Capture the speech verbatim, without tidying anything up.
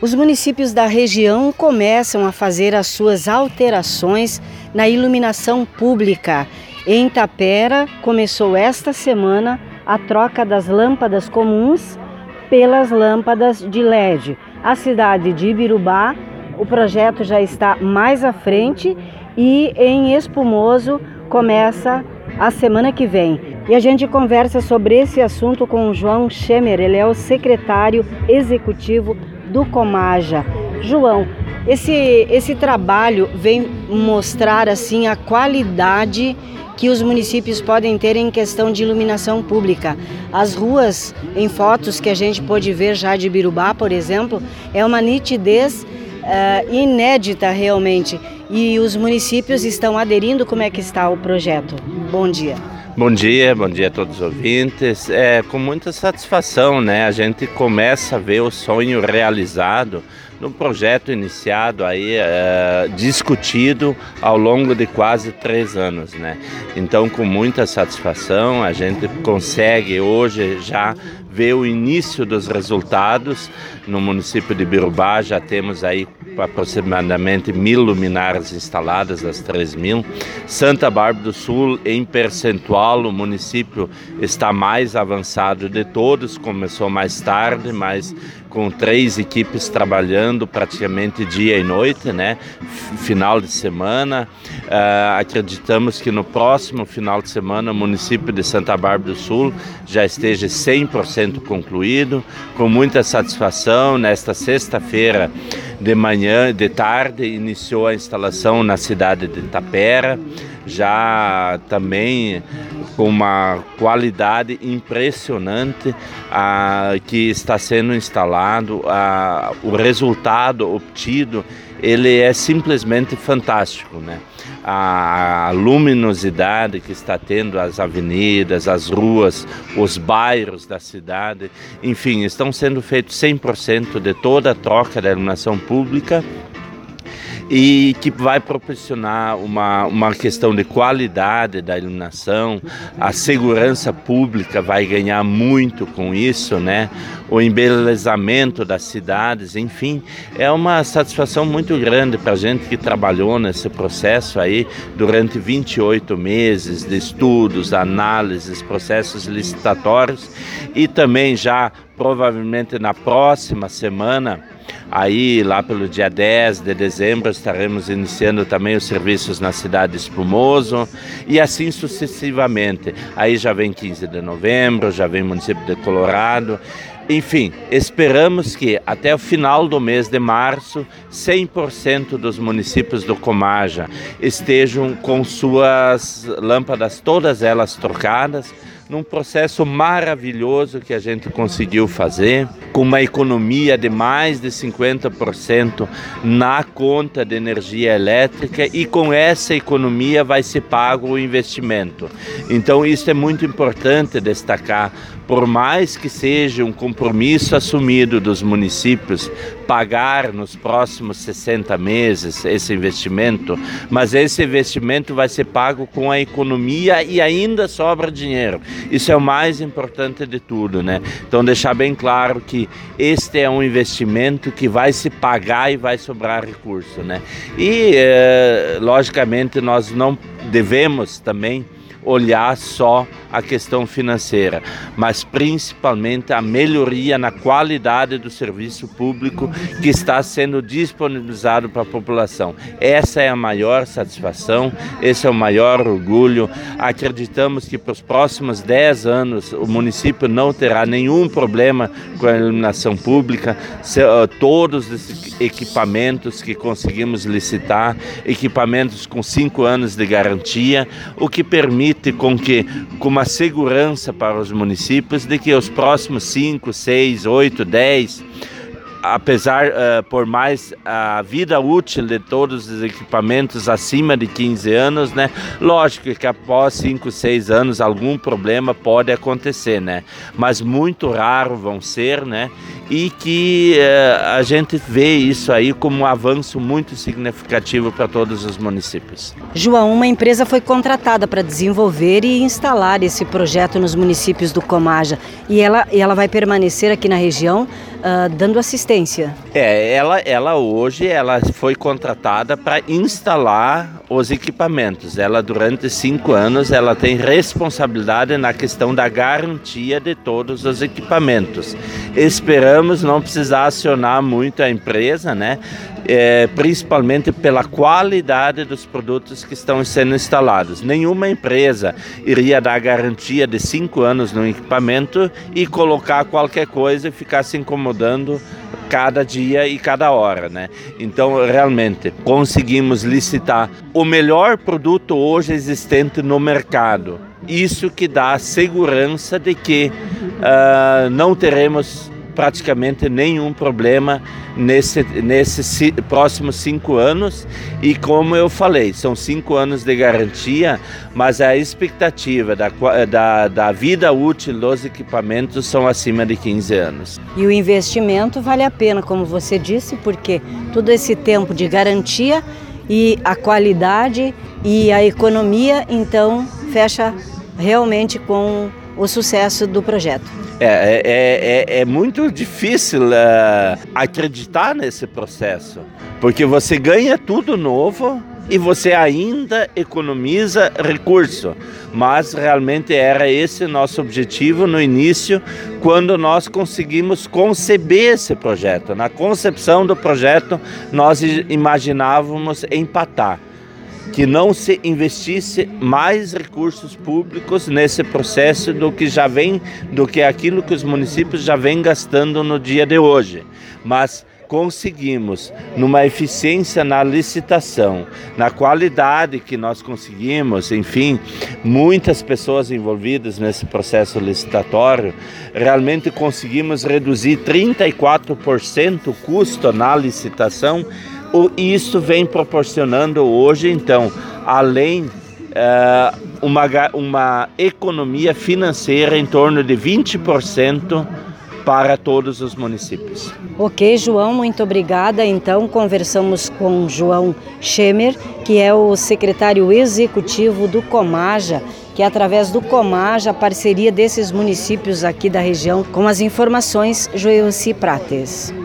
Os municípios da região começam a fazer as suas alterações na iluminação pública. Em Tapera, começou esta semana a troca das lâmpadas comuns pelas lâmpadas de L E D. A cidade de Ibirubá, o projeto já está mais à frente e em Espumoso começa a semana que vem. E a gente conversa sobre esse assunto com o João Schemer, ele é o secretário executivo do Comaja. João, esse, esse trabalho vem mostrar assim a qualidade que os municípios podem ter em questão de iluminação pública. As ruas, em fotos que a gente pôde ver já de Ibirubá, por exemplo, é uma nitidez uh, inédita realmente. E os municípios estão aderindo. Como é que está o projeto? Bom dia. Bom dia, bom dia a todos os ouvintes. É com muita satisfação, né? A gente começa a ver o sonho realizado no projeto iniciado aí, é, discutido ao longo de quase três anos, né? Então, com muita satisfação, a gente consegue hoje já ver o início dos resultados. No município de Ibirubá já temos aí aproximadamente mil luminárias instaladas, das três mil. Santa Bárbara do Sul, em percentual, o município está mais avançado de todos, começou mais tarde, mas com três equipes trabalhando praticamente dia e noite, né? Final de semana. Uh, acreditamos que no próximo final de semana o município de Santa Bárbara do Sul já esteja cem por cento concluído, com muita satisfação. Nesta sexta-feira de manhã, de tarde, iniciou a instalação na cidade de Tapera, já também com uma qualidade impressionante ah, que está sendo instalado. Ah, o resultado obtido, ele é simplesmente fantástico, né? A luminosidade que está tendo as avenidas, as ruas, os bairros da cidade, enfim, estão sendo feitos cem por cento de toda a troca da iluminação pública, e que vai proporcionar uma, uma questão de qualidade da iluminação. A segurança pública vai ganhar muito com isso, né? O embelezamento das cidades, enfim, é uma satisfação muito grande para a gente que trabalhou nesse processo aí durante vinte e oito meses de estudos, análises, processos licitatórios, e também já provavelmente na próxima semana, aí lá pelo dia dez de dezembro, estaremos iniciando também os serviços na cidade de Espumoso, e assim sucessivamente. Aí já vem quinze de novembro, já vem o município de Colorado. Enfim, esperamos que até o final do mês de março, cem por cento dos municípios do Comaja estejam com suas lâmpadas, todas elas trocadas, num processo maravilhoso que a gente conseguiu fazer, com uma economia de mais de cinquenta por cento na conta de energia elétrica, e com essa economia vai ser pago o investimento. Então isso é muito importante destacar. Por mais que seja um compromisso assumido dos municípios pagar nos próximos sessenta meses esse investimento, mas esse investimento vai ser pago com a economia e ainda sobra dinheiro. Isso é o mais importante de tudo, né? Então deixar bem claro que este é um investimento que vai se pagar e vai sobrar recurso, né? E, eh, logicamente, nós não devemos também olhar só a questão financeira, mas principalmente a melhoria na qualidade do serviço público que está sendo disponibilizado para a população. Essa é a maior satisfação, esse é o maior orgulho. Acreditamos que para os próximos dez anos o município não terá nenhum problema com a iluminação pública. Todos os equipamentos que conseguimos licitar, equipamentos com cinco anos de garantia, o que permite com que, com uma segurança para os municípios de que os próximos cinco, seis, oito, dez, apesar, uh, por mais a vida útil de todos os equipamentos acima de quinze anos, né? Lógico que após cinco, seis anos algum problema pode acontecer, né? Mas muito raro vão ser, né? E que uh, a gente vê isso aí como um avanço muito significativo para todos os municípios. João, uma empresa foi contratada para desenvolver e instalar esse projeto nos municípios do Comaja, e ela, e ela vai permanecer aqui na região uh, dando assistência. É, ela, ela hoje ela foi contratada para instalar os equipamentos. Ela durante cinco anos ela tem responsabilidade na questão da garantia de todos os equipamentos. Esperamos não precisar acionar muito a empresa, né? É, principalmente pela qualidade dos produtos que estão sendo instalados. Nenhuma empresa iria dar garantia de cinco anos no equipamento e colocar qualquer coisa e ficar se incomodando cada dia e cada hora, né? Então, realmente, conseguimos licitar o melhor produto hoje existente no mercado. Isso que dá segurança de que uh, não teremos praticamente nenhum problema nesse, nesses próximos cinco anos. E como eu falei, são cinco anos de garantia, mas a expectativa da, da, da vida útil dos equipamentos são acima de quinze anos. E o investimento vale a pena, como você disse, porque todo esse tempo de garantia e a qualidade e a economia, então, fecha realmente com o sucesso do projeto. É, é, é, é muito difícil uh, acreditar nesse processo, porque você ganha tudo novo e você ainda economiza recurso. Mas realmente era esse nosso objetivo no início, quando nós conseguimos conceber esse projeto. Na concepção do projeto, nós imaginávamos empatar, que não se investisse mais recursos públicos nesse processo do que já vem, do que aquilo que os municípios já vêm gastando no dia de hoje. Mas conseguimos, numa eficiência na licitação, na qualidade que nós conseguimos, enfim, muitas pessoas envolvidas nesse processo licitatório, realmente conseguimos reduzir trinta e quatro por cento o custo na licitação. Isso vem proporcionando hoje, então, além uh, uma, uma economia financeira em torno de vinte por cento para todos os municípios. Ok, João, muito obrigada. Então, conversamos com João Schemer, que é o secretário executivo do Comaja, que é através do Comaja, a parceria desses municípios aqui da região, com as informações, Joelci Prates.